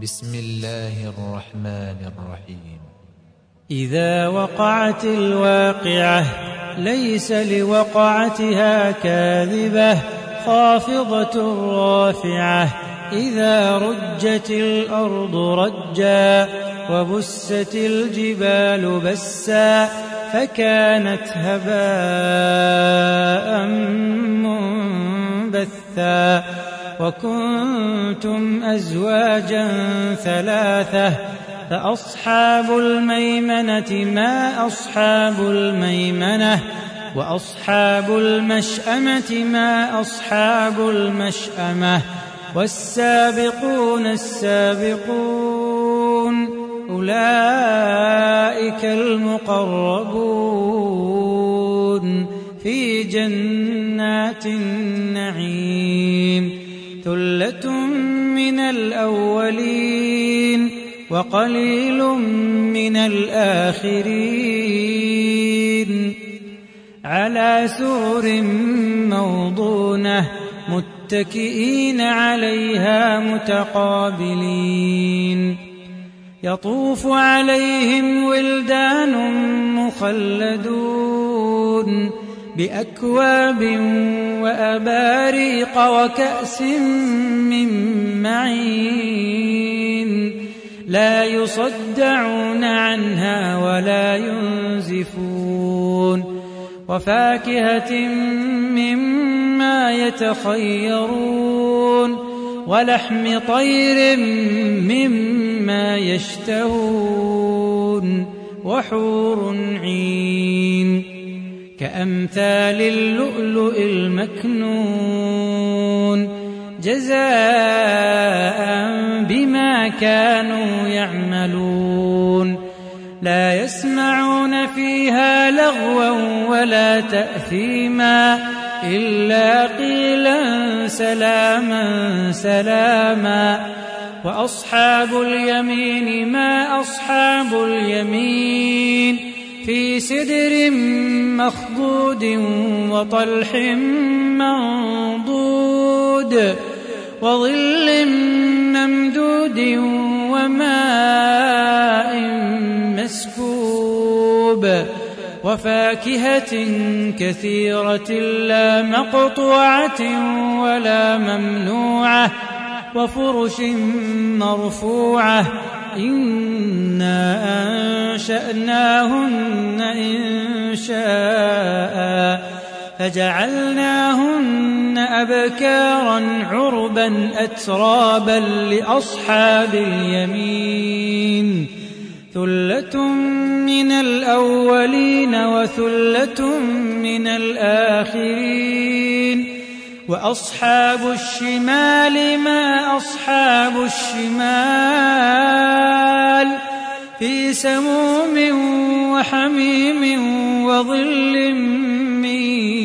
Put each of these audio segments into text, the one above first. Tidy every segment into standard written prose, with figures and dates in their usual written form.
بسم الله الرحمن الرحيم. إذا وقعت الواقعة ليس لوقعتها كاذبة خافضة رافعة إذا رجت الأرض رجا وبست الجبال بسا فكانت هباء منبثا وكنتم أزواجا ثلاثة فأصحاب الميمنة ما أصحاب الميمنة وأصحاب المشأمة ما أصحاب المشأمة والسابقون السابقون أولئك المقربون في جنات النعيم ثلة من الأولين وقليل من الآخرين على سرر موضونة متكئين عليها متقابلين يطوف عليهم ولدان مخلدون بأكواب وأباريق وكأس من معين لا يصدعون عنها ولا ينزفون وفاكهة مما يتخيرون ولحم طير مما يشتهون وحور عين كأمثال اللؤلؤ المكنون جزاء بما كانوا يعملون لا يسمعون فيها لغوا ولا تأثيما إلا قيلا سلاما سلاما وأصحاب اليمين ما أصحاب اليمين في سدر مخضود وطلح منضود وظل ممدود وماء مسكوب وفاكهة كثيرة لا مقطوعة ولا ممنوعة وفرش مرفوعة إنا أنشأناهن إنشاء فجعلناهن أبكارا عربا أترابا لأصحاب اليمين ثلة من الأولين وثلة من الآخرين وأصحاب الشمال ما أصحاب الشمال في سموم وحميم وظل من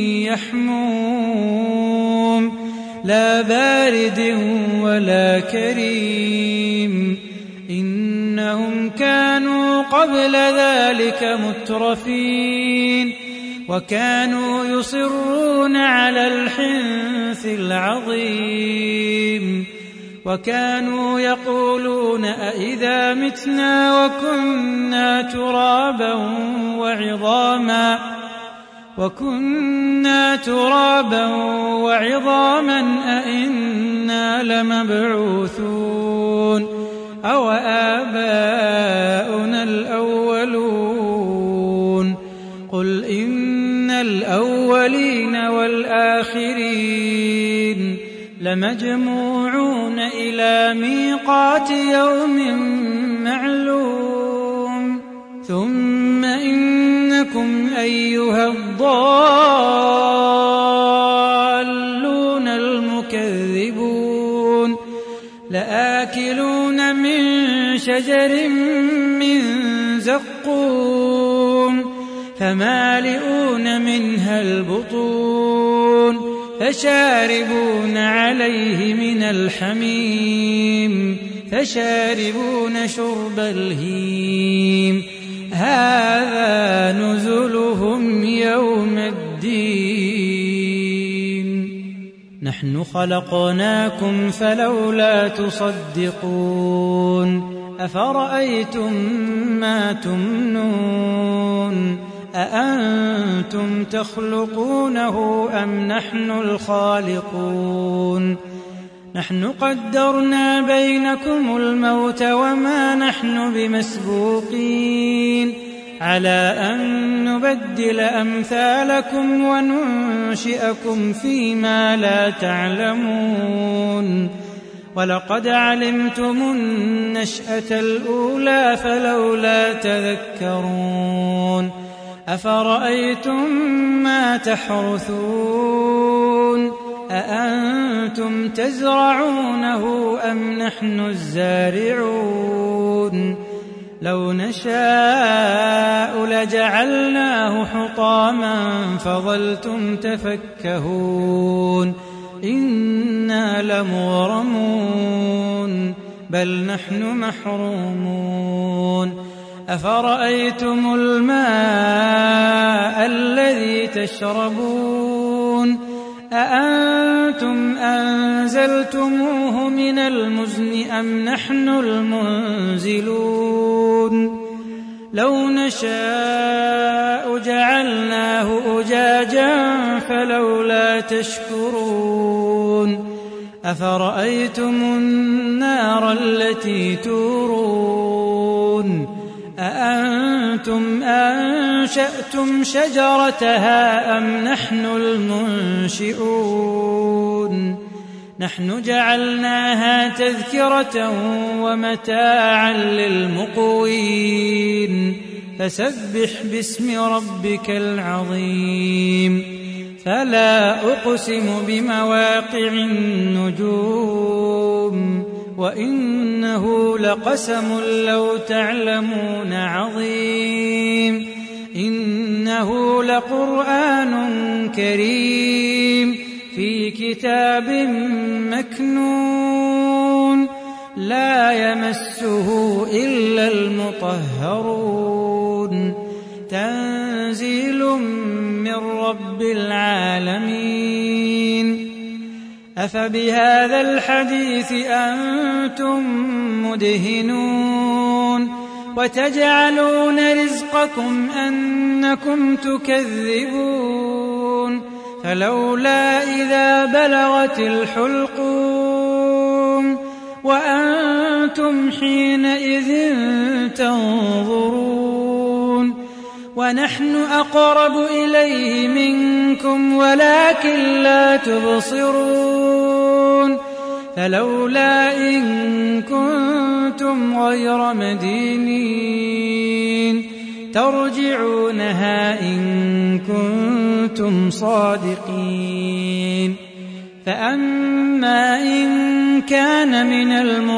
يحموم لا بارد ولا كريم إنهم كانوا قبل ذلك مترفين وكانوا يصرون على الحنث العظيم وكانوا يقولون أئذا متنا وكنا ترابا وعظاما أئنا لمبعوثون أو آباؤنا الأولون قل إن الأولين والآخرين لمجموعون إلى ميقات يوم معلوم ثم إنكم أيها الضالون المكذبون لآكلون من شجر من زقوم فمالئون منها البطون فشاربون عليه من الحميم فشاربون شرب الهيم هذا نزلهم يوم الدين. نحن خلقناكم فلولا تصدقون أفرأيتم ما تمنون أأنتم تخلقونه أم نحن الخالقون نحن قدرنا بينكم الموت وما نحن بمسبوقين على أن نبدل أمثالكم وننشئكم فيما لا تعلمون ولقد علمتم النشأة الأولى فلولا تذكرون أفرأيتم ما تحرثون أأنتم تزرعونه أم نحن الزارعون لو نشاء لجعلناه حطاما فظلتم تفكهون إنا لمغرمون بل نحن محرومون أفرأيتم الماء الذي تشربون أأنتم أنزلتموه من المزن أم نحن المنزلون لو نشاء جعلناه أجاجا فلولا تشكرون أفرأيتم النار التي تورون أأنتم أنشأتم شجرتها أم نحن المنشئون نحن جعلناها تذكرة ومتاعا للمقوين فسبح باسم ربك العظيم فلا أقسم بمواقع النجوم وإنه لقسم لو تعلمون عظيم إنه لقرآن كريم في كتاب مكنون لا يمسه إلا المطهرون تنزيل من رب العالمين أفبهذا الحديث أنتم مدهنون وتجعلون رزقكم أنكم تكذبون فلولا إذا بلغت الحلقوم وأنتم حينئذ تنظرون ونحن أقرب إليه منكم ولكن لا تبصرون فلولا إن كنتم غير مدينين ترجعونها إن كنتم صادقين فأما إن كان من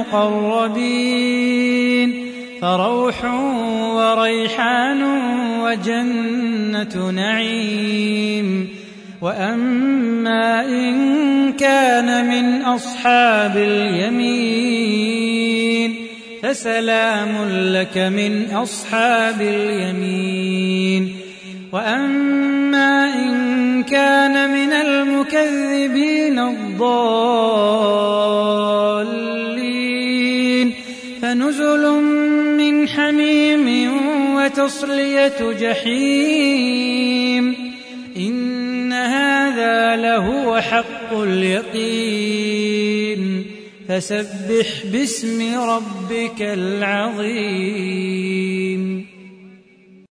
المقربين فروح وريحان وجنة نعيم وأما إن كان من أصحاب اليمين فسلام لك من أصحاب اليمين وأما إن كان من المكذبين الضالين فنزل من حميم وتصلية جحيم إن هذا لهو حق اليقين فسبح باسم ربك العظيم